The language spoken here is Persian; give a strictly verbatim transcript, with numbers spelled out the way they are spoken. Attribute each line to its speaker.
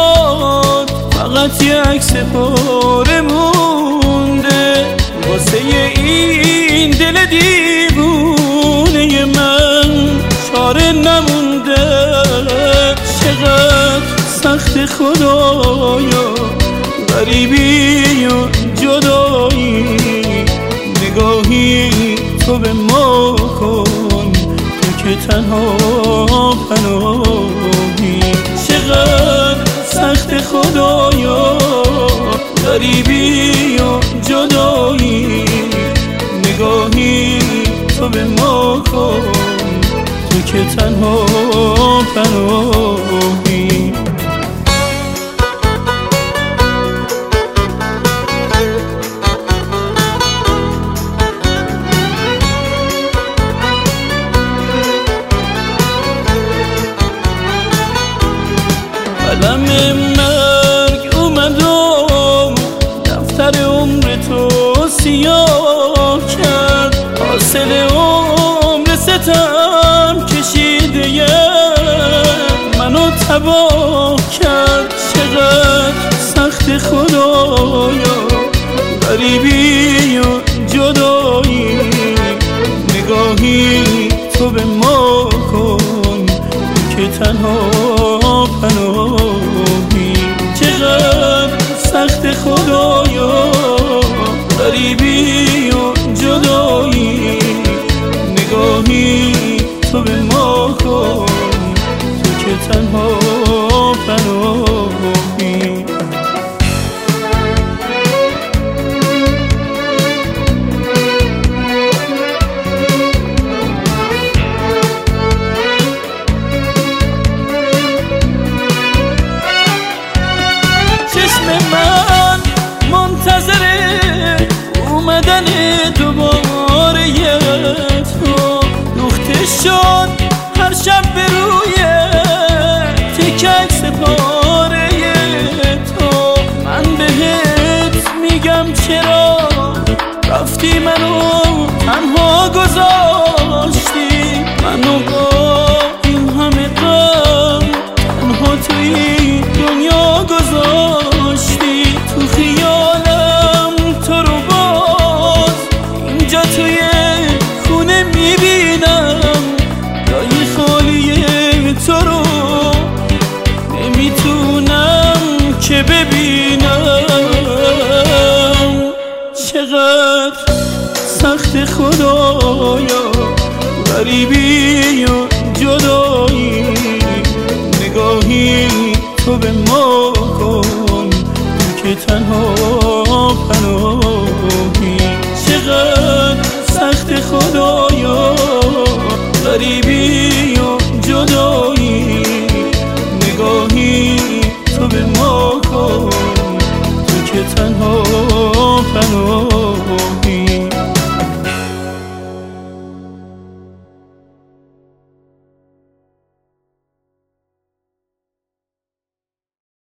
Speaker 1: شد فقط یه عکس پاره مونده واسه این دل دیوونه من چاره نمونده. چقدر سخت خدایا غریبی و جدایی، نگاهی تو به ما کن تو که تنها پناهی. چقدر سخت خدایا غریبی و جدایی، نگاهی تو به ما کن تو که تنها پناهی. قلم مرگ اومدم دفتر عمر تو سیاه کرد، حاصل عمر ستم کشیده منو تباه کرد. چقدر سخت خدایا غریبی و جدایی، نگاهی تو به ما کن که تنها پناهی. چقدر سخت خدایا غریبی و جدایی، نگاهی تو به ما کن تو که تنها پناهی. من منتظر اومدن دوباره تو، دوخته شد هر شب به روی تک عکس پاره تو. من بهت میگم چرا رفتی منو تنها گذاشتی، منو با این همه غم تنها توی دنیا گذاشتی. تو خیالم تو رو باز اینجا توی خونه میبینم، جای خالی تو رو نمیتونم که ببینم. چقدر سخت خدایا غریبی و جدایی، نگاهی تو به ما کن که تنها پناهی. چقدر سخت خدایا غریبی و جدایی، نگاهی تو به ما کن تو که تنها پناهی.